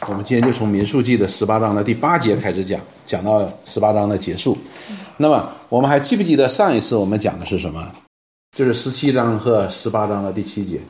我们今天就从民数记的18章的第8节开始讲，讲到18章的结束。那么我们还记不记得上一次我们讲的是什么？就是17章和18章的第7节。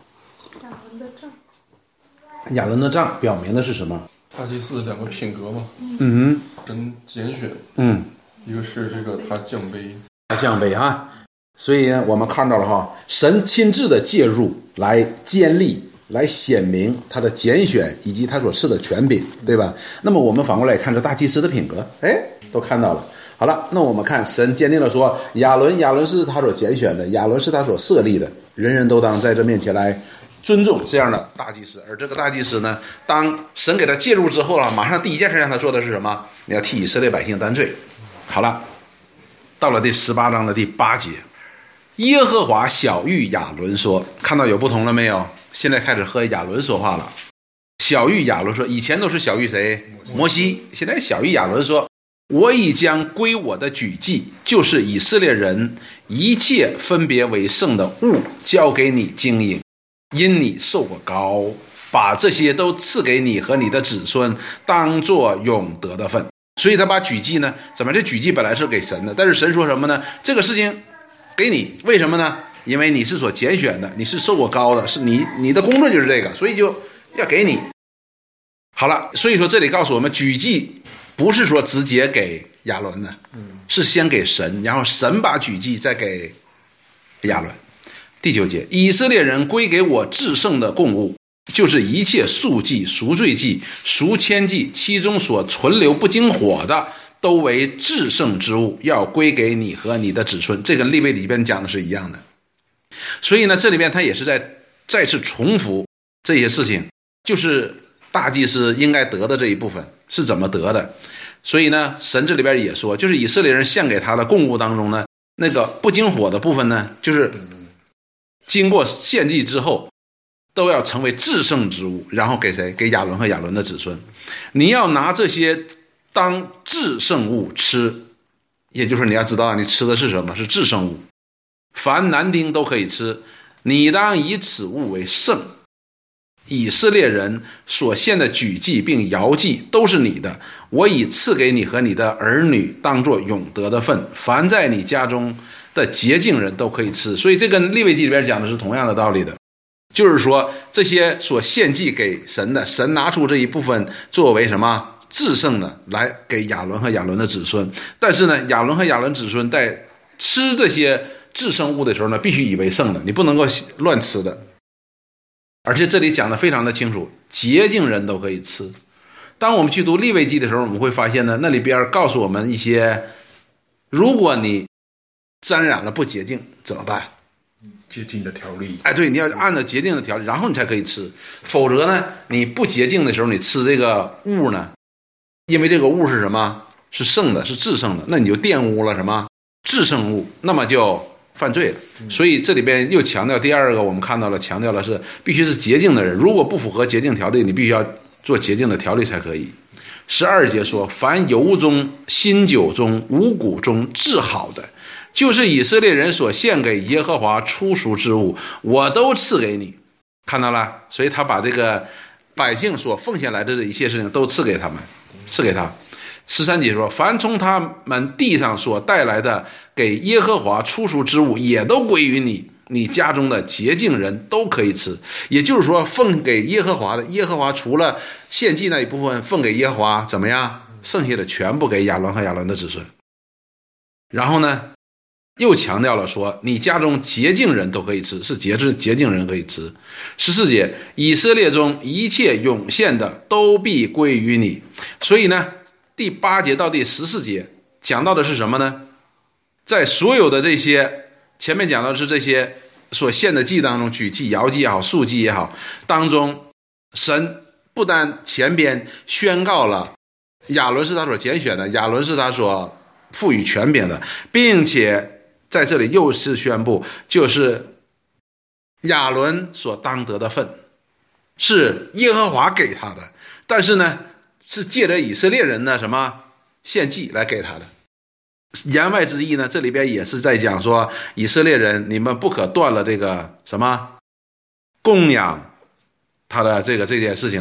亚伦的杖表明的是什么？ 大祭司两个品格嘛。神拣选。一个是这个他降卑啊。 所以呢，我们看到了哈，神亲自的介入来建立，来显明他的拣选以及他所赐的权柄，对吧？那么我们反过来看这大祭司的品格，都看到了。好了，那我们看神坚定了说，亚伦是他所拣选的，亚伦是他所设立的，人人都当在这面前来尊重这样的大祭司。而这个大祭司呢，当神给他介入之后了，马上第一件事让他做的是什么？你要替以色列百姓担罪。好了，到了第18章的第8节，耶和华晓谕亚伦说，看到有不同了没有？现在开始和亚伦说话了。晓谕亚伦说，以前都是晓谕谁？摩西。现在晓谕亚伦说，我已将归我的举祭，就是以色列人一切分别为圣的物，交给你经营，因你受过膏，把这些都赐给你和你的子孙，当作永得的份。所以他把举祭呢，怎么这举祭本来是给神的，但是神说什么呢？这个事情给你，为什么呢？因为你是所拣选的，你是受过膏的，是你的工作就是这个，所以就要给你。好了，所以说这里告诉我们，举祭不是说直接给亚伦的，是先给神，然后神把举祭再给亚伦。第9节，以色列人归给我至圣的供物，就是一切素祭、赎罪祭、赎愆祭，其中所存留不经火的，都为至圣之物，要归给你和你的子孙。这跟利未里边讲的是一样的。所以呢，这里边他也是再次重复这些事情，就是大祭司应该得的这一部分是怎么得的。所以呢，神这里边也说，就是以色列人献给他的供物当中呢，那个不经火的部分呢，就是经过献祭之后都要成为至圣之物，然后给谁？给亚伦和亚伦的子孙。你要拿这些当至圣物吃，也就是你要知道你吃的是什么，是至圣物。凡男丁都可以吃，你当以此物为圣。以色列人所献的举祭并摇祭都是你的，我已赐给你和你的儿女当作永得的份，凡在你家中的洁净人都可以吃。所以这跟利未记里边讲的是同样的道理的，就是说这些所献祭给神的，神拿出这一部分作为什么？至圣的来给亚伦和亚伦的子孙。但是呢，亚伦和亚伦子孙在吃这些至圣物的时候呢，必须以为圣的，你不能够乱吃的。而且这里讲的非常的清楚，洁净人都可以吃。当我们去读利未记的时候，我们会发现呢，那里边告诉我们一些，如果你沾染了不洁净怎么办？ 洁净的条例。 对，你要按照洁净的条例，然后你才可以吃。否则呢，你不洁净的时候，你吃这个物呢，因为这个物是什么？是圣的，是至圣的，那你就玷污了什么？至圣物，那么就犯罪了。所以这里边又强调第二个，我们看到了，强调的是必须是洁净的人，如果不符合洁净条例，你必须要做洁净的条例才可以。12节说，凡油中、新酒中、五谷中治好的，就是以色列人所献给耶和华初熟之物，我都赐给你。看到了，所以他把这个百姓所奉献来的这一切事情都赐给他们，赐给他。13节说，凡从他们地上所带来的给耶和华初熟之物，也都归于你，你家中的洁净人都可以吃。也就是说，奉给耶和华的，耶和华除了献祭那一部分奉给耶和华，怎么样？剩下的全部给亚伦和亚伦的子孙。然后呢，又强调了说，你家中洁净人都可以吃，是洁净人可以吃。14节，以色列中一切涌现的都必归于你。所以呢，第8节到第14节讲到的是什么呢？在所有的这些前面讲到的是这些所献的祭当中，举祭、摇祭也好，素祭也好，当中神不但前边宣告了亚伦是他所拣选的，亚伦是他所赋予权柄的，并且在这里又是宣布，就是亚伦所当得的份是耶和华给他的，但是呢是借着以色列人的什么献祭来给他的。言外之意呢，这里边也是在讲说，以色列人你们不可断了这个什么供养他的这件事情的。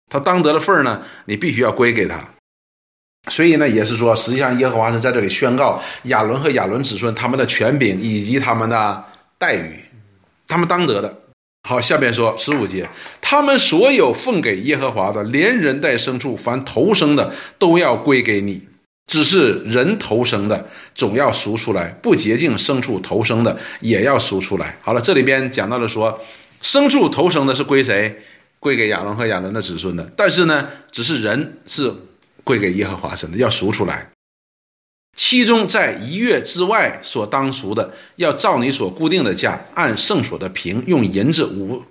他当得的份呢，你必须要归给他。所以呢，也是说，实际上耶和华是在这里宣告亚伦和亚伦子孙他们的权柄以及他们的待遇，他们当得的。好，下面说15节，他们所有奉给耶和华的，连人带牲畜，凡头生的都要归给你。只是人头生的总要赎出来，不洁净牲畜头生的也要赎出来。好了，这里边讲到了说，牲畜头生的是归谁？归给亚伦和亚伦的子孙的。但是呢，只是人是归给耶和华神的，要赎出来。其中在1月之外所当赎的，要照你所固定的价，按圣所的平，用银子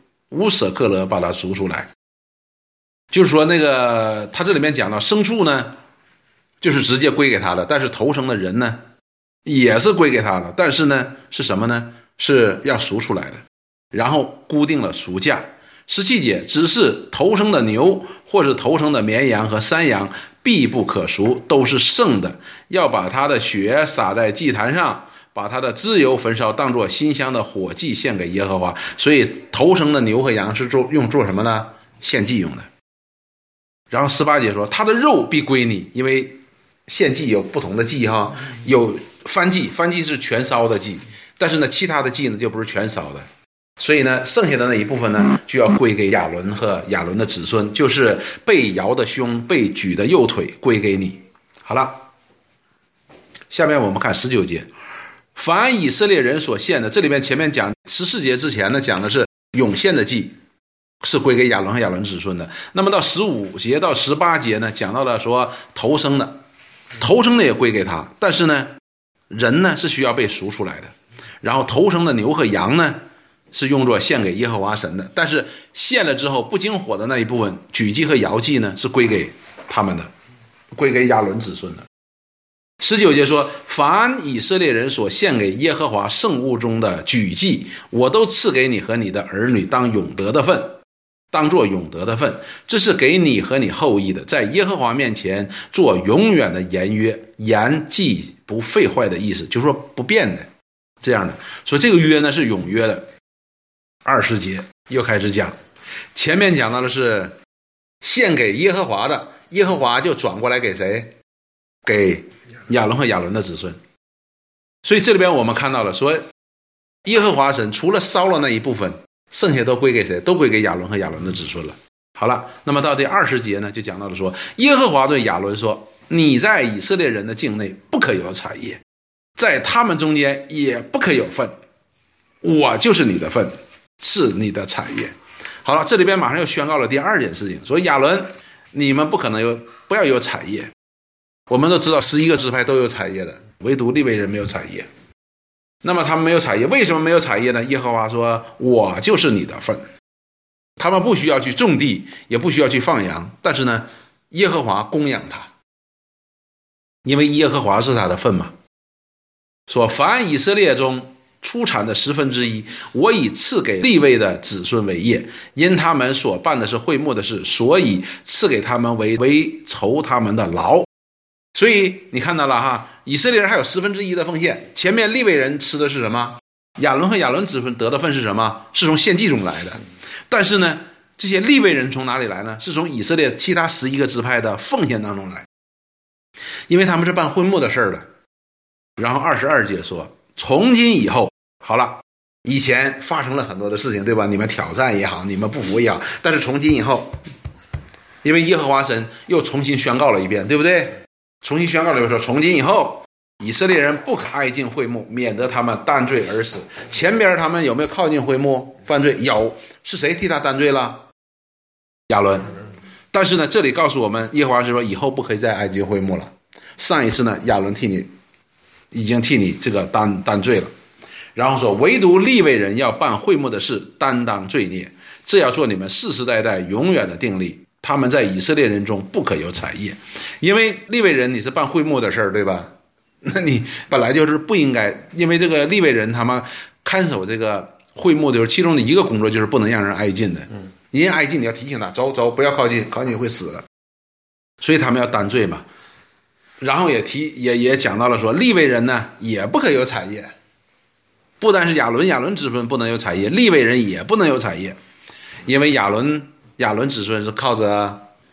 5舍克勒把它赎出来。就是说那个他这里面讲到牲畜呢，就是直接归给他的，但是头生的人呢也是归给他的，但是呢是什么呢？是要赎出来的，然后固定了赎价。17节，只是头生的牛或是头生的绵羊和山羊必不可赎，都是圣的，要把他的血洒在祭坛上，把他的脂油焚烧，当作馨香的火祭献给耶和华。所以头生的牛和羊是用做什么呢？献祭用的。然后18节说，他的肉必归你，因为献祭有不同的祭哈，有燔祭，燔祭是全烧的祭，但是呢其他的祭呢就不是全烧的。所以呢，剩下的那一部分呢，就要归给亚伦和亚伦的子孙，就是被摇的胸、被举的右腿归给你。好了，下面我们看19节，凡以色列人所献的，这里面前面讲14节之前呢，讲的是涌献的祭，是归给亚伦和亚伦子孙的。那么到15节到18节呢，讲到了说头生的也归给他，但是呢，人呢是需要被赎出来的。然后头生的牛和羊呢，是用作献给耶和华神的，但是献了之后不经火的那一部分举祭和摇祭呢，是归给他们的，归给亚伦子孙的。19节说，凡以色列人所献给耶和华圣物中的举祭，我都赐给你和你的儿女当永得的份，当作永得的份，这是给你和你后裔的，在耶和华面前做永远的言约，言既不废坏的意思，就是说不变的这样的。所以这个约呢是永约的。20节又开始讲，前面讲到的是献给耶和华的，耶和华就转过来给谁？给亚伦和亚伦的子孙。所以这里边我们看到了说，耶和华神除了烧了那一部分，剩下都归给谁？都归给亚伦和亚伦的子孙了。好了，那么到第20节呢，就讲到了说，耶和华对亚伦说，你在以色列人的境内不可有产业，在他们中间也不可有份，我就是你的份，是你的产业。好了，这里边马上又宣告了第2件事情，说亚伦，你们不要有产业。我们都知道11个支派都有产业的，唯独利未人没有产业。那么他们没有产业，为什么没有产业呢？耶和华说，我就是你的份。他们不需要去种地，也不需要去放羊，但是呢，耶和华供养他，因为耶和华是他的份嘛。说凡以色列中出产的1/10，我已赐给利未的子孙为业，因他们所办的是会幕的事，所以赐给他们为酬他们的劳。所以你看到了哈，以色列人还有1/10的奉献。前面利未人吃的是什么？亚伦和亚伦子孙得的份是什么？是从献祭中来的。但是呢，这些利未人从哪里来呢？是从以色列其他11个支派的奉献当中来，因为他们是办会幕的事儿的。然后22节说，从今以后，好了，以前发生了很多的事情，对吧？你们挑战也好，你们不服也好，但是从今以后，因为耶和华神又重新宣告了一遍，对不对？重新宣告了说，从今以后以色列人不可挨近会幕，免得他们担罪而死。前边他们有没有靠近会幕犯罪？有。是谁替他担罪了？亚伦。但是呢，这里告诉我们，耶和华是说以后不可以再挨近会幕了。上一次呢，亚伦已经替你这个担罪了。然后说，唯独利未人要办会幕的事，担当罪孽，这要做你们世世代代永远的定例。他们在以色列人中不可有产业，因为利未人你是办会幕的事儿，对吧？那你本来就是不应该，因为这个利未人他们看守这个会幕的时候，其中的一个工作就是不能让人挨近的。人挨近你要提醒他，走，不要靠近，靠近会死了。所以他们要担罪嘛。然后也讲到了说，利未人呢也不可有产业，不单是亚伦子孙不能有产业，利未人也不能有产业，因为亚伦子孙是靠着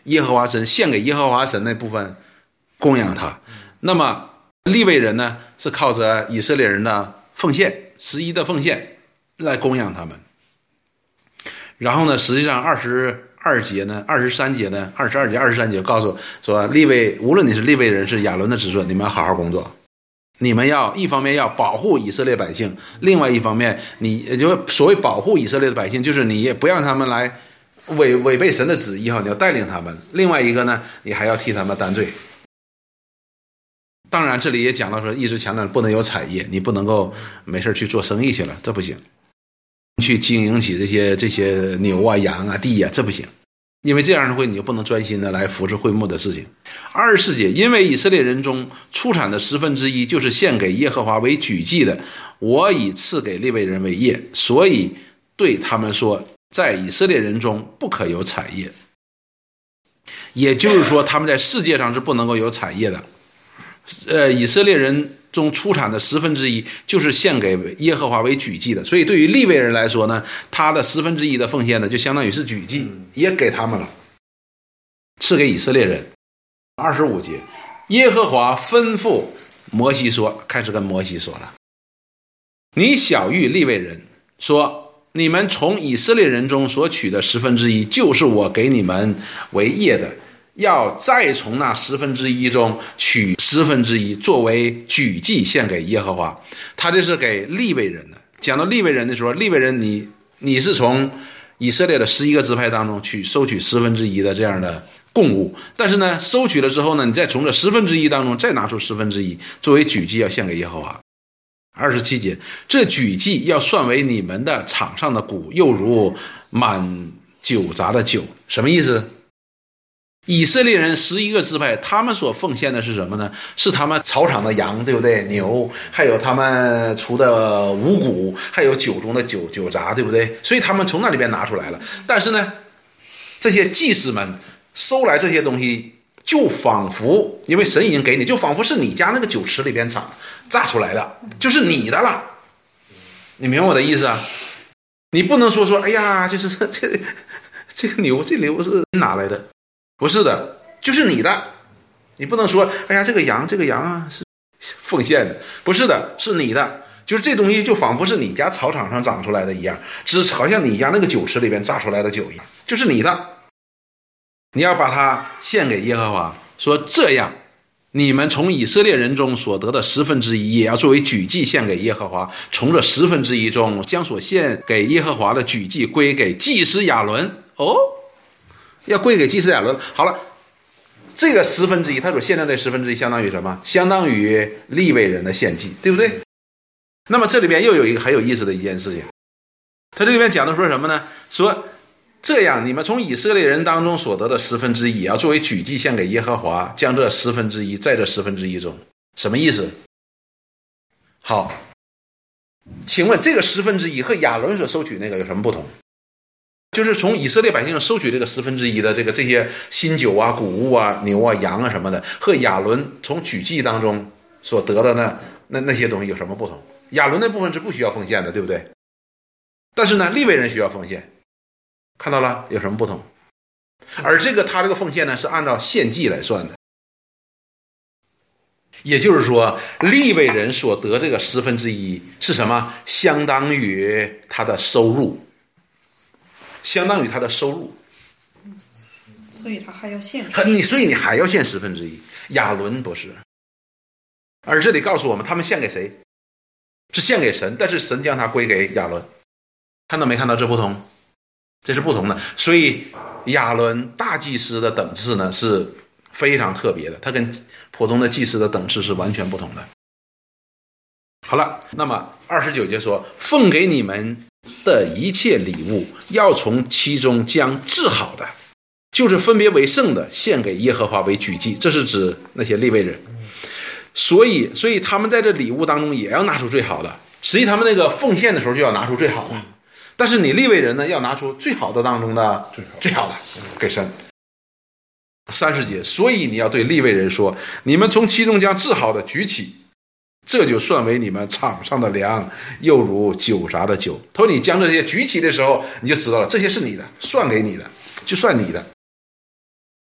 耶和华神，献给耶和华神那部分供养他。那么利未人呢，是靠着以色列人的奉献，11的奉献来供养他们。然后呢，实际上22节呢、23节呢、22节、23节告诉说，无论你是利未人是亚伦的子孙，你们要好好工作。你们要一方面要保护以色列百姓，另外一方面，你就所谓保护以色列的百姓，就是你也不让他们来违背神的旨意，你要带领他们。另外一个呢，你还要替他们担罪。当然，这里也讲到说，一直强调不能有产业，你不能够没事去做生意去了，这不行。去经营起这些牛啊、羊啊、地啊，这不行。因为这样的会，你就不能专心的来服侍会幕的事情。24节，因为以色列人中出产的1/10就是献给耶和华为举祭的，我已赐给利未人为业，所以对他们说，在以色列人中不可有产业。也就是说，他们在世界上是不能够有产业的。以色列人中出产的1/10就是献给耶和华为举祭的，所以对于利未人来说呢，他的1/10的奉献呢，就相当于是举祭，也给他们了，赐给以色列人。25节，耶和华吩咐摩西说，开始跟摩西说了，你晓谕利未人说，你们从以色列人中所取的1/10，就是我给你们为业的，要再从那1/10中取1/10作为举祭献给耶和华。他这是给利未人的。讲到利未人的时候，利未人你是从以色列的11个支派当中收取1/10的这样的供物，但是呢，收取了之后呢，你再从这1/10当中再拿出1/10作为举祭要献给耶和华。27节，这举祭要算为你们的场上的谷，又如满酒榨的酒。什么意思？以色列人11个支派，他们所奉献的是什么呢？是他们草场的羊，对不对？牛，还有他们除的五谷，还有酒中的酒榨，对不对？所以他们从那里边拿出来了。但是呢，这些祭司们收来这些东西，就仿佛因为神已经给你，就仿佛是你家那个酒池里边榨出来的，就是你的了。你明白我的意思啊？你不能说哎呀，就是这个牛是哪来的？不是的，就是你的。你不能说哎呀，这个羊啊是奉献的，不是的，是你的。就是这东西就仿佛是你家草场上长出来的一样，只好像你家那个酒池里边榨出来的酒一样，就是你的。你要把它献给耶和华，说这样你们从以色列人中所得的1/10也要作为举祭献给耶和华，从这1/10中将所献给耶和华的举祭归给祭司亚伦。要归给祭司亚伦。好了，这个1/10，他所献的这1/10相当于什么？相当于利未人的献祭，对不对？那么这里边又有一个很有意思的一件事情，他这里边讲的说什么呢？说这样你们从以色列人当中所得的1/10也要作为举祭献给耶和华，将这1/10在这1/10中。什么意思？好，请问这个1/10和亚伦所收取那个有什么不同？就是从以色列百姓收取这个1/10的这些新酒啊、谷物啊、牛啊、羊啊什么的，和亚伦从举祭当中所得的那些东西有什么不同？亚伦那部分是不需要奉献的，对不对？但是呢，利未人需要奉献，看到了有什么不同？而他这个奉献呢，是按照献祭来算的。也就是说，利未人所得这个1/10是什么？相当于他的收入。相当于他的收入， 所以他还要献所以你还要献1/10。亚伦不是，而这里告诉我们，他们献给谁？是献给神，但是神将它归给亚伦。看到没看到这不同？这是不同的。所以亚伦大祭司的等次呢是非常特别的，他跟普通的祭司的等次是完全不同的。好了，那么29节说，奉给你们的一切礼物，要从其中将治好的，就是分别为圣的，献给耶和华为举祭。这是指那些利未人。所以他们在这礼物当中也要拿出最好的。实际他们那个奉献的时候就要拿出最好的，但是你利未人呢，要拿出最好的当中的最好的给神。30节，所以你要对利未人说，你们从其中将治好的举起，这就算为你们场上的粮，又如酒榨的酒。他说你将这些举起的时候，你就知道了，这些是你的，算给你的，就算你的。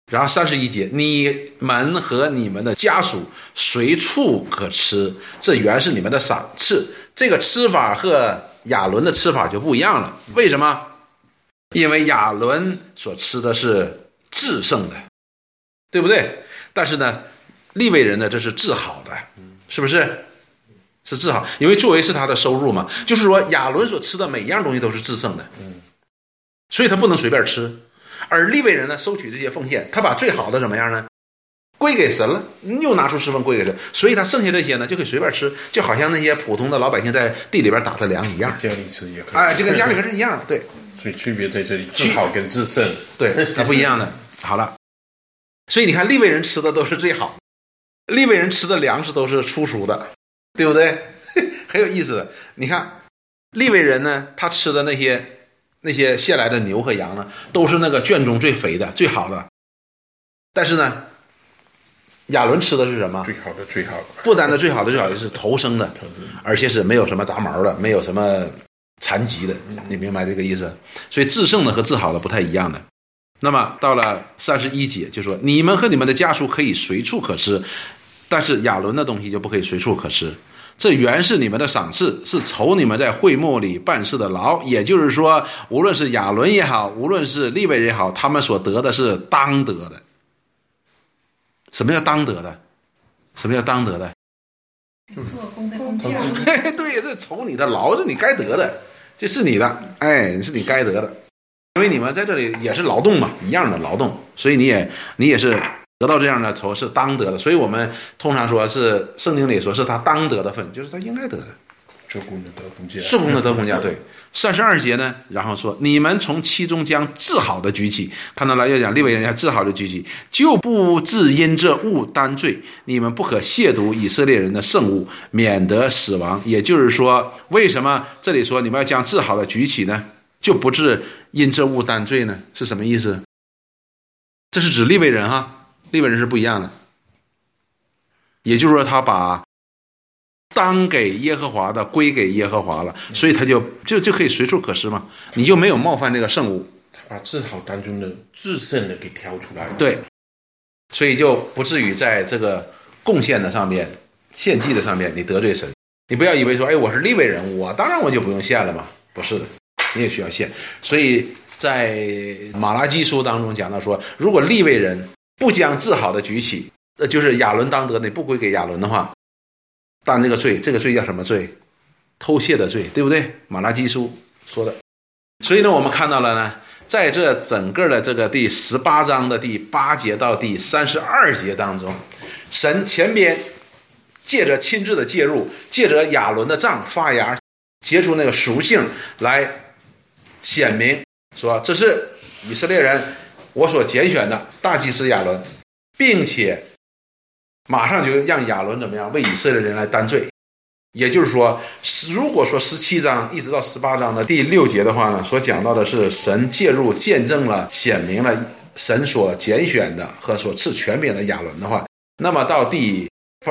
然后31节，你们和你们的家属随处可吃，这原是你们的赏赐。这个吃法和亚伦的吃法就不一样了。为什么？因为亚伦所吃的是至圣的，对不对？但是呢，利未人呢，这是治好的，是不是？是治好，因为作为是他的收入嘛。就是说，亚伦所吃的每一样东西都是至圣的，所以他不能随便吃。而利未人呢，收取这些奉献，他把最好的怎么样呢？归给神了，又拿出10分归给神，所以他剩下这些呢，就可以随便吃，就好像那些普通的老百姓在地里边打的粮一样。 家里吃也可以， 就跟家里边是一样的，对。 所以区别在这里，至好跟至圣， 对，它不一样的。好了，所以你看利未人吃的都是最好的，利未人吃的粮食都是初熟的，对不对？很有意思的。你看利未人呢，他吃的那些献来的牛和羊呢，都是那个圈中最肥的、最好的。但是呢，亚伦吃的是什么？ 最好的，最好的。 不单的最好的，最好的是头生的，而且是没有什么杂毛的，没有什么残疾的，你明白这个意思？所以至圣的和至好的不太一样的。那么到了31节，就说你们和你们的家属可以随处可吃，但是亚伦的东西就不可以随处可吃。这原是你们的赏赐，是酬你们在会幕里办事的劳。也就是说，无论是亚伦也好，无论是利未人也好，他们所得的是当得的。什么叫当得的？什么叫当得的？ 做工的工价。 对，这酬你的劳，这你该得的，这是你的，是你该得的。因为你们在这里也是劳动嘛，一样的劳动，所以你也是得到这样的酬，是当得的。所以我们通常说是圣经里说是他当得的份，就是他应该得的。 做工的得工价， 做工的得工价，对。32节呢，然后说你们从其中将治好的举起，看到了要讲利未人要治好的举起，就不致因这物担罪。你们不可亵渎以色列人的圣物，免得死亡。也就是说，为什么这里说你们要将治好的举起呢？就不致因这物担罪呢？是什么意思？这是指利未人哈，利未人是不一样的。也就是说，他把当给耶和华的归给耶和华了，所以他就可以随处可吃嘛，你就没有冒犯这个圣物。 他把治好当中的至圣的给挑出来了， 对，所以就不至于在这个贡献的上面、献祭的上面你得罪神。你不要以为说，我是利未人，我当然我就不用献了嘛，不是的，你也需要献。所以在马拉基书当中讲到说，如果利未人不将治好的举起，就是亚伦当得，你不归给亚伦的话，但这个罪叫什么罪？偷窃的罪，对不对？马拉基书说的。所以呢，我们看到了呢，在这整个的这个第18章的第8节到第32节当中，神前边借着亲自的介入，借着亚伦的杖发芽结出那个属性来显明说，这是以色列人我所拣选的大祭司亚伦，并且马上就让亚伦怎么样为以色列人来担罪。也就是说，如果说17章一直到18章的第6节的话呢，所讲到的是神介入见证了显明了神所拣选的和所赐权柄的亚伦的话，那么到第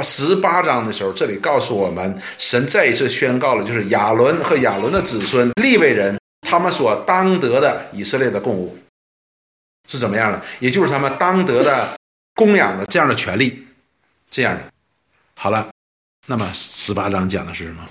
18章的时候，这里告诉我们神再一次宣告了，就是亚伦和亚伦的子孙利未人他们所当得的以色列的供物是怎么样的，也就是他们当得的供养的这样的权利，这样的。好了，那么18章讲的是什么？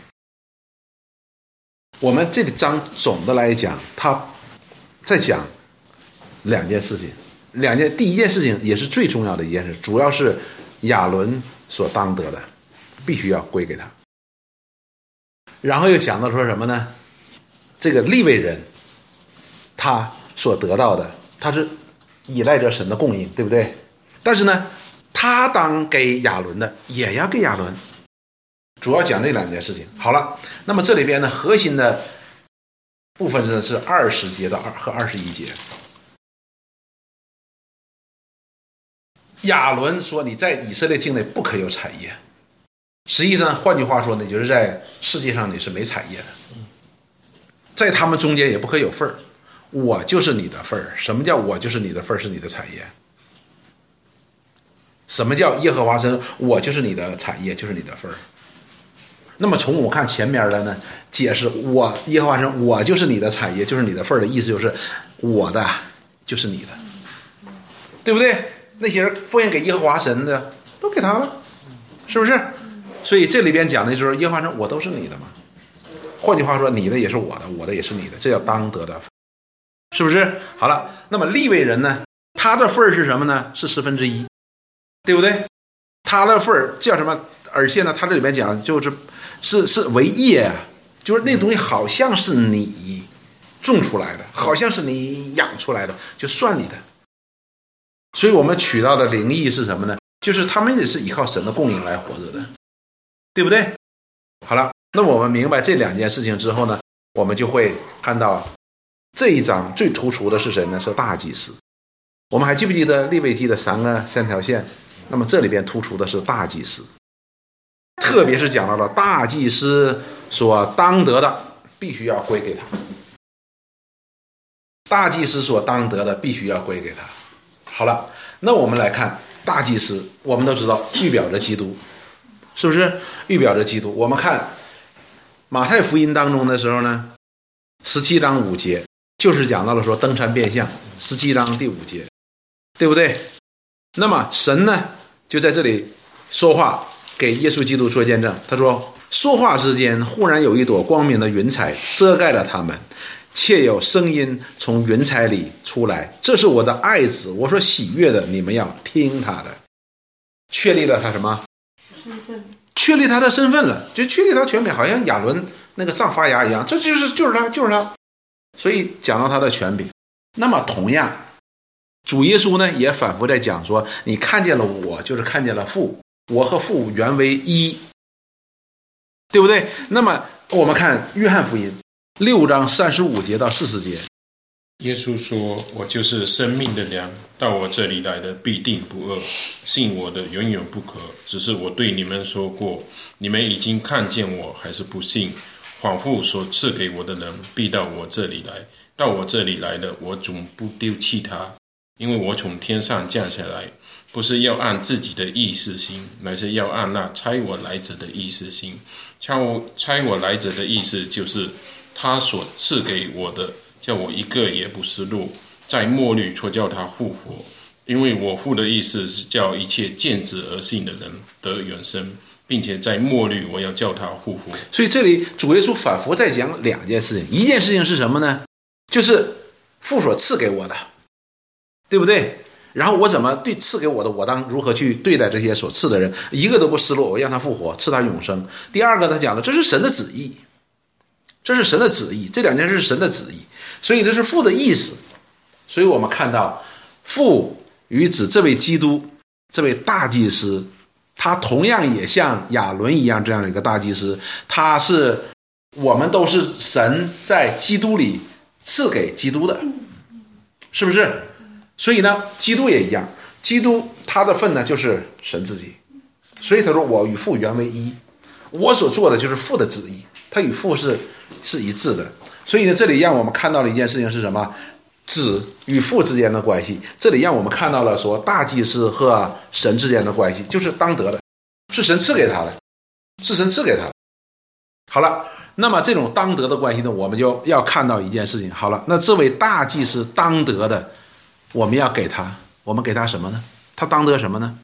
我们这个章总的来讲，他在讲两件事情，第一件事情也是最重要的一件事，主要是亚伦所当得的必须要归给他。然后又讲到说什么呢？这个利未人他所得到的，他是依赖着神的供应，对不对？但是呢，他当给亚伦的也要给亚伦，主要讲这两件事情。好了，那么这里边呢，核心的部分是20节到和21节。亚伦说你在以色列境内不可有产业，实际上换句话说呢，就是在世界上你是没产业的，在他们中间也不可有份儿，我就是你的份儿。什么叫我就是你的份儿？是你的产业。什么叫耶和华神？我就是你的产业，就是你的份儿。那么从我看前面的呢，解释我耶和华神，我就是你的产业，就是你的份儿的意思就是我的就是你的，对不对？ 那些人奉献给耶和华神的都给他了，是不是？所以这里边讲的就是耶和华神，我都是你的嘛。换句话说，你的也是我的，我的也是你的，这叫当得的，是不是？好了，那么利未人呢，他的份儿是什么呢？是1/10，对不对？他的份儿叫什么？而且呢，他这里边讲是为业啊，就是那东西好像是你种出来的，好像是你养出来的，就算你的。所以我们取到的灵意是什么呢？就是他们也是依靠神的供应来活着的，对不对？好了，那我们明白这两件事情之后呢，我们就会看到这一章最突出的是谁呢？是大祭司。我们还记不记得利未记的三条线？那么这里边突出的是大祭司，特别是讲到了大祭司所当得的必须要归给他，大祭司所当得的必须要归给他。好了，那我们来看大祭司，我们都知道预表着基督，是不是？预表着基督。我们看马太福音当中的时候呢，17章5节就是讲到了说登山变相，17章第5节，对不对？那么神呢就在这里说话，给耶稣基督做见证。他说，说话之间忽然有一朵光明的云彩遮盖了他们，且有声音从云彩里出来，这是我的爱子，我所喜悦的，你们要听他的。确立了他什么身份？确立他的身份了，就确立他权柄，好像亚伦那个杖发芽一样，这就是他。所以讲到他的权柄。那么同样主耶稣呢也反复在讲说，你看见了我就是看见了父，我和父原为一，对不对？那么我们看约翰福音6章35节到40节， 耶稣说，我就是生命的粮，到我这里来的必定不饿，信我的永远不渴。只是我对你们说过，你们已经看见我，还是不信。仿父所赐给我的人必到我这里来，到我这里来的，我总不丢弃他。因为我从天上降下来，不是要按自己的意思行，乃是要按那差我来者的意思行。差我来者的意思就是他所赐给我的，叫我一个也不失落，在末日却叫他复活。因为我父的意思是叫一切见子而信的人得永生，并且在末日我要叫他复活。 所以这里主耶稣反复在讲两件事情，一件事情是什么呢？就是父所赐给我的，对不对？然后我怎么赐给我的，我当如何去对待这些所赐的人，一个都不失落，我让他复活，赐他永生。第二个他讲的，这是神的旨意，这是神的旨意，这两件事是神的旨意，所以这是父的意思。所以我们看到父与子这位基督，这位大祭司，他同样也像亚伦一样这样的一个大祭司，他是我们都是神在基督里赐给基督的，是不是？所以呢基督也一样，基督他的份呢就是神自己，所以他说我与父原为一，我所做的就是父的旨意，他与父是一致的。所以呢这里让我们看到了一件事情是什么？子与父之间的关系，这里让我们看到了说大祭司和神之间的关系，就是当得的，是神赐给他的，是神赐给他的。好了，那么这种当得的关系呢，我们就要看到一件事情。好了，那这位大祭司当得的，我们要给他，我们给他什么呢？他当得什么呢？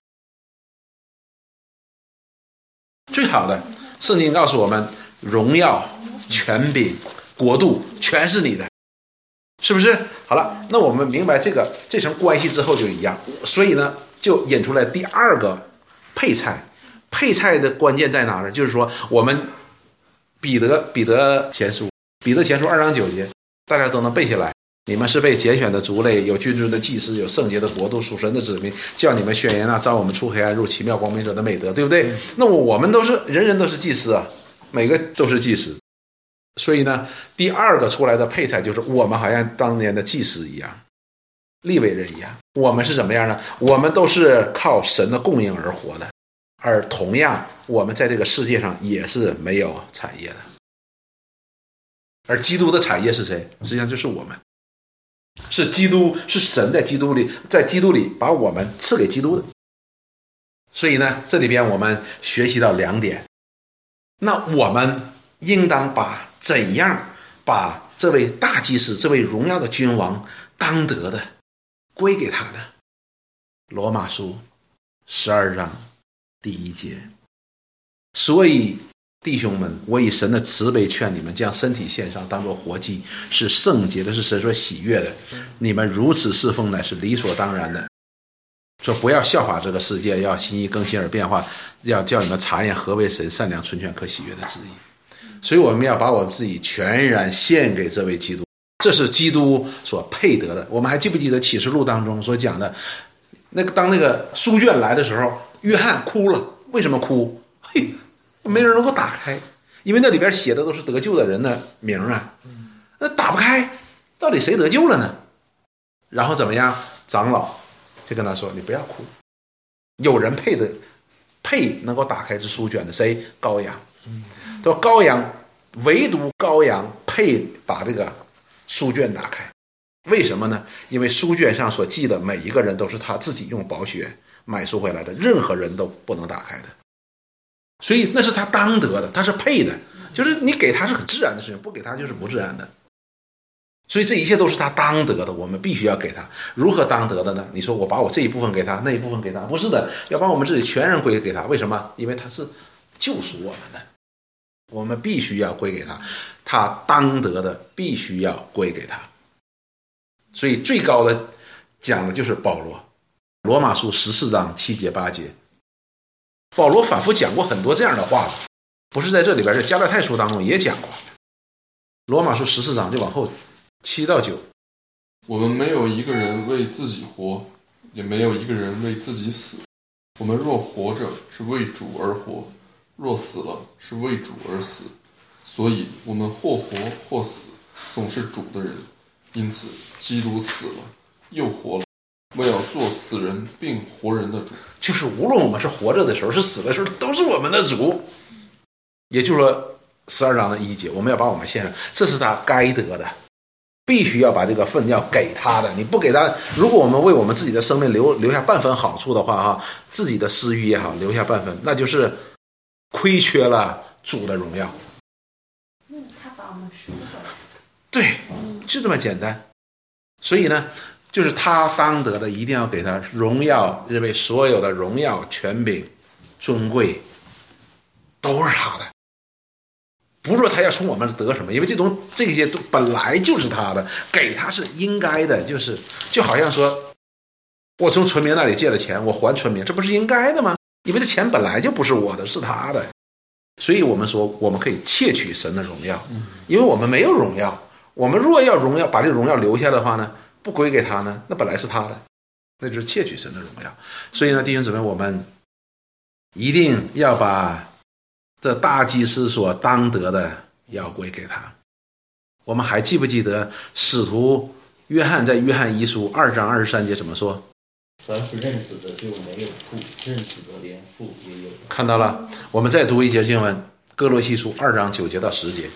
最好的，圣经告诉我们，荣耀、权柄、国度全是你的，是不是？好了，那我们明白这层关系之后就一样，所以呢就引出来第二个配菜。配菜的关键在哪呢？就是说我们彼得前书2章9节大家都能背下来，你们是被拣选的族类，有君尊的祭司，有圣洁的国度，属神的子民，叫你们宣扬那召我们出黑暗入奇妙光明者的美德，对不对？那我们都是人都是祭司啊，每个都是祭司。所以呢第二个出来的配菜就是我们好像当年的祭司一样，利未人一样，我们是怎么样呢？我们都是靠神的供应而活的，而同样我们在这个世界上也是没有产业的。而基督的产业是谁？实际上就是我们，是基督，是神在基督里把我们赐给基督的。所以呢这里边我们学习到两点，那我们应当怎样把这位大祭司，这位荣耀的君王当得的归给他的。 罗马书12章第1节。所以弟兄们，我以神的慈悲劝你们，将身体献上，当作活祭，是圣洁的，是神所喜悦的。你们如此侍奉乃是理所当然的。说不要效法这个世界，要心意更新而变化，要叫你们查验何为神善良、纯全、可喜悦的旨意。所以我们要把我们自己全然献给这位基督，这是基督所配得的。我们还记不记得启示录当中所讲的，当那个书卷来的时候，约翰哭了。为什么哭？嘿，没人能够打开，因为那里边写的都是得救的人的名啊，那打不开，到底谁得救了呢？然后怎么样？长老就跟他说：“你不要哭，有人配能够打开这书卷的，谁？羔羊。说羔羊，唯独羔羊配把这个书卷打开。为什么呢？因为书卷上所记的每一个人都是他自己用宝血买赎回来的，任何人都不能打开的。所以那是他当得的，他是配的，就是你给他是很自然的事情，不给他就是不自然的。所以这一切都是他当得的，我们必须要给他。如何当得的呢？你说我把我这一部分给他，那一部分给他，不是的，要把我们自己全然归给他。为什么？因为他是救赎我们的，我们必须要归给他，他当得的必须要归给他。所以最高的讲的就是保罗，罗马书14章7节8节。保罗反复讲过很多这样的话，不是在这里边，在加拉太书当中也讲过。罗马书14章就往后7到9。 我们没有一个人为自己活，也没有一个人为自己死。我们若活着，是为主而活；若死了，是为主而死。所以我们或活或死，总是主的人。因此基督死了，又活了，为要做死人并活人的主。 就是无论我们是活着的时候是死的时候，都是我们的主。也就是说12章的1节，我们要把我们献上，这是他该得的，必须要把这个份要给他的。你不给他，如果我们为我们自己的生命留下半分好处的话，自己的私欲也好，留下半分，那就是亏缺了主的荣耀。 他把我们赎回来。 对，就这么简单。所以呢，就是他当得的一定要给他荣耀，认为所有的荣耀、权柄、尊贵都是他的。不是说他要从我们得什么，因为这些都本来就是他的，给他是应该的。就好像说我从村民那里借了钱，我还村民，这不是应该的吗？因为这钱本来就不是我的，是他的。所以我们说我们可以窃取神的荣耀，因为我们没有荣耀。我们若要荣耀，把这个荣耀留下的话呢，不归给他呢，那本来是他的，那就是窃取神的荣耀。所以呢，弟兄姊妹，我们一定要把这大祭司所当得的要归给他。我们还记不记得使徒约翰在约翰1书2章23节怎么说？ 凡不认识的就没有父，认识的连父也有。 看到了，我们再读一节经文，哥罗西书2章9节到10节。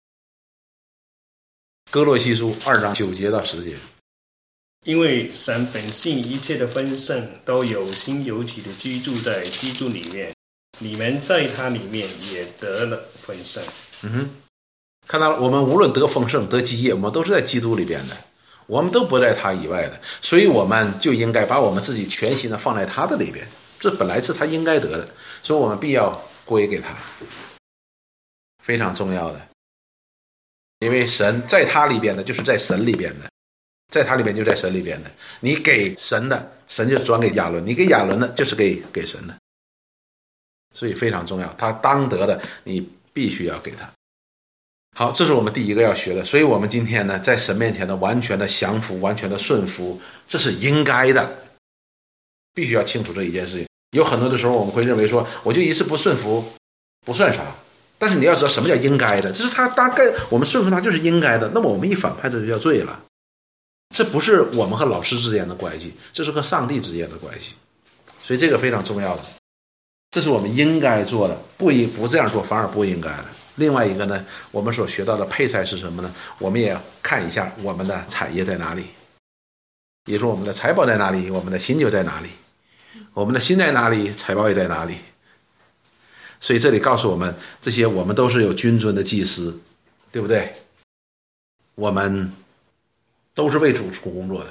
哥罗西书2章9节到10节。 因为神本性一切的丰盛都有形有体的居住在基督里面，你们在他里面也得了丰盛。 看到了，我们无论得丰盛得基业，我们都是在基督里边的，我们都不在他以外的，所以我们就应该把我们自己全心的放在他的里边，这本来是他应该得的，所以我们必要归给他，非常重要的。因为神在他里边的就是在神里边的，在他里边就在神里边的，你给神的，神就转给亚伦，你给亚伦的就是给神的，所以非常重要，他当得的你必须要给他。好，这是我们第一个要学的。所以我们今天呢，在神面前的完全的降服，完全的顺服，这是应该的，必须要清楚这一件事情。有很多的时候我们会认为说，我就一次不顺服不算啥，但是你要知道什么叫应该的，这是他大概我们顺服他就是应该的，那么我们一反叛这就叫罪了。这不是我们和老师之间的关系，这是和上帝之间的关系，所以这个非常重要的，这是我们应该做的，不这样做反而不应该了。另外一个呢，我们所学到的配菜是什么呢？我们也看一下我们的产业在哪里，也说我们的财宝在哪里，我们的心就在哪里，我们的心在哪里，财宝也在哪里。所以这里告诉我们，这些我们都是有君尊的祭司，对不对？我们都是为主工作的，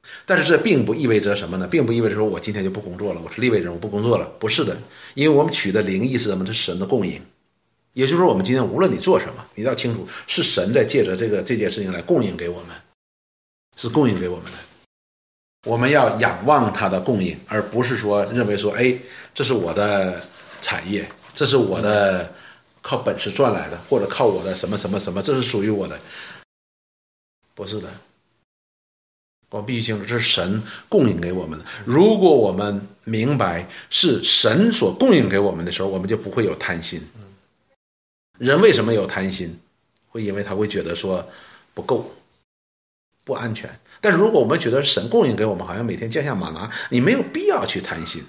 但是这并不意味着什么呢？并不意味着说我今天就不工作了，我是利未人，我不工作了。不是的，因为我们取的灵意是什么？是神的供应。也就是说，我们今天无论你做什么，你要清楚是神在借着这件事情来供应给我们，是供应给我们的。我们要仰望他的供应，而不是说认为说，哎，这是我的产业，这是我的靠本事赚来的，或者靠我的什么什么什么，这是属于我的。不是的，我们必须清楚，这是神供应给我们的。如果我们明白是神所供应给我们的时候，我们就不会有贪心。人为什么有贪心？会因为他会觉得说不够，不安全。但是如果我们觉得神供应给我们，好像每天降下玛拿，你没有必要去贪心。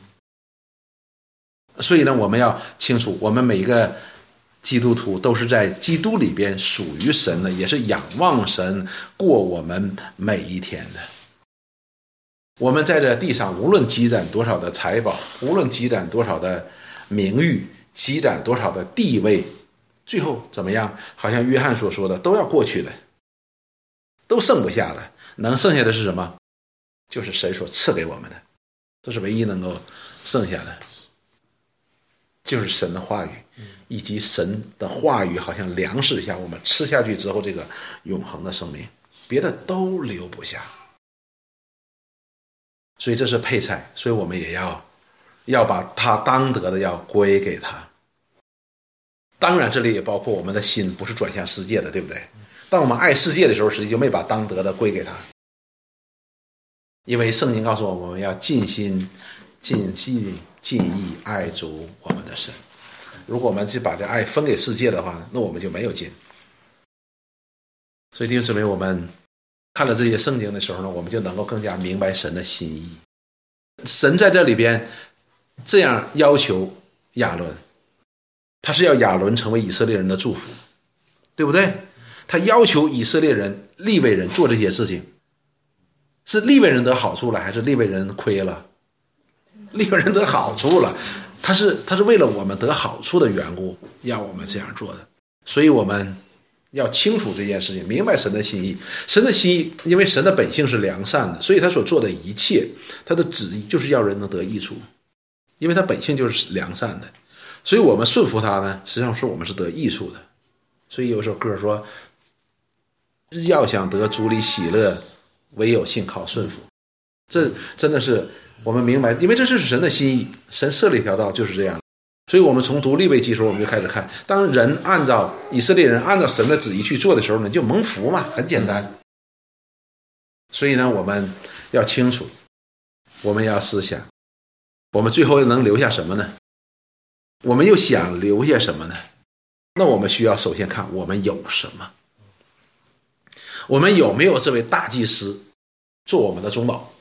所以呢，我们要清楚，我们每一个基督徒都是在基督里边属于神的，也是仰望神过我们每一天的。我们在这地上无论积攒多少的财宝，无论积攒多少的名誉，积攒多少的地位，最后怎么样？好像约翰所说的，都要过去的，都剩不下的。能剩下的是什么？就是神所赐给我们的，这是唯一能够剩下的，就是神的话语，以及神的话语好像粮食一下，我们吃下去之后这个永恒的生命，别的都留不下。所以这是配菜，所以我们也要把他当得的要归给他。当然这里也包括我们的心不是转向世界的，对不对？当我们爱世界的时候，实际就没把当得的归给他。因为圣经告诉我们要尽心尽性尽意爱主我们的神。如果我们是把这爱分给世界的话，那我们就没有尽。所以弟兄姊妹，我们看了这些圣经的时候呢，我们就能够更加明白神的心意。神在这里边这样要求亚伦，他是要亚伦成为以色列人的祝福，对不对？他要求以色列人利未人做这些事情，是利未人得好处了，还是利未人亏了？利未人得好处了，他是为了我们得好处的缘故要我们这样做的。所以我们要清楚这件事情，明白神的心意。神的心意，因为神的本性是良善的，所以他所做的一切，他的旨意就是要人能得益处，因为他本性就是良善的。所以我们顺服他呢，实际上是我们是得益处的。所以有首歌说，要想得主里喜乐，唯有信靠顺服。这真的是我们明白，因为这就是神的心意，神设了一条道就是这样。所以我们从读利未记的时候，我们就开始看，当人按照以色列人按照神的旨意去做的时候呢，就蒙福嘛，很简单。所以呢，我们要清楚，我们要思想，我们最后能留下什么呢？我们又想留下什么呢？那我们需要首先看我们有什么，我们有没有这位大祭司做我们的中保？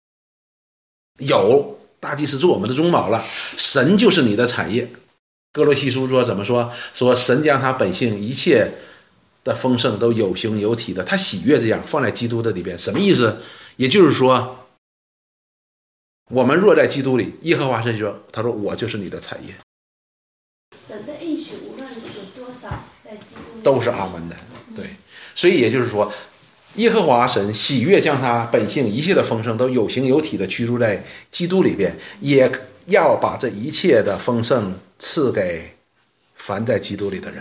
有，大祭司做我们的中保了。神就是你的产业。哥罗西书说怎么说？说神将他本性一切的丰盛都有形有体的，他喜悦这样放在基督的里边。什么意思？也就是说，我们若在基督里，耶和华神说，他说我就是你的产业。 神的应许无论有多少，在基督里都是阿门的。对，所以也就是说，耶和华神喜悦将他本性一切的丰盛都有形有体的居住在基督里边，也要把这一切的丰盛赐给凡在基督里的人。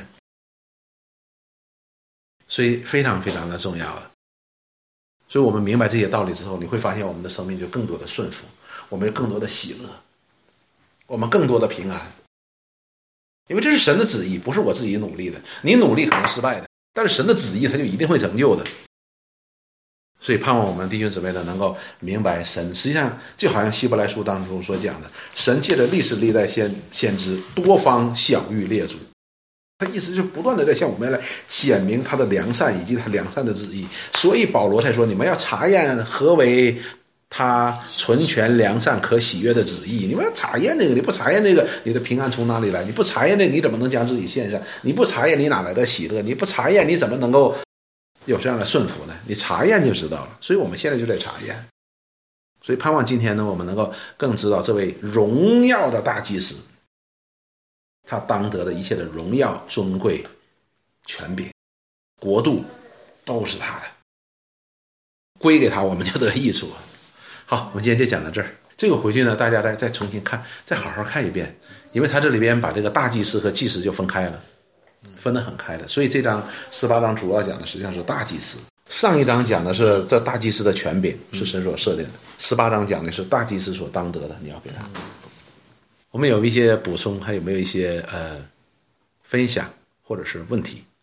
所以非常非常的重要了。所以我们明白这些道理之后，你会发现我们的生命就更多的顺服，我们有更多的喜乐，我们更多的平安。因为这是神的旨意，不是我自己努力的。你努力可能失败的，但是神的旨意他就一定会成就的。所以盼望我们弟兄姊妹呢能够明白神，实际上就好像希伯来书当中所讲的，神借着历史历代先知多方晓谕列祖，他意思就是不断的在向我们来显明他的良善以及他良善的旨意。所以保罗才说，你们要查验何为他纯全良善可喜悦的旨意。你们要查验这个，你不查验这个，你的平安从哪里来？你不查验这个，你怎么能将自己献上？你不查验，你哪来的喜乐？你不查验，你怎么能够有这样的顺服呢？你查验就知道了。所以我们现在就在查验。所以盼望今天呢，我们能够更知道这位荣耀的大祭司，他当得的一切的荣耀、尊贵、权柄、国度都是他的。 归给他，我们就得益处。好，我们今天就讲到这儿。这个回去呢，大家再重新看，再好好看一遍，因为他这里边把这个大祭司和祭司就分开了，分得很开的。所以这章18章主要讲的实际上是大祭司。上一章讲的是这大祭司的权柄是神所设定的，18章讲的是大祭司所当得的，你要给他。我们有一些补充，还有没有一些分享或者是问题？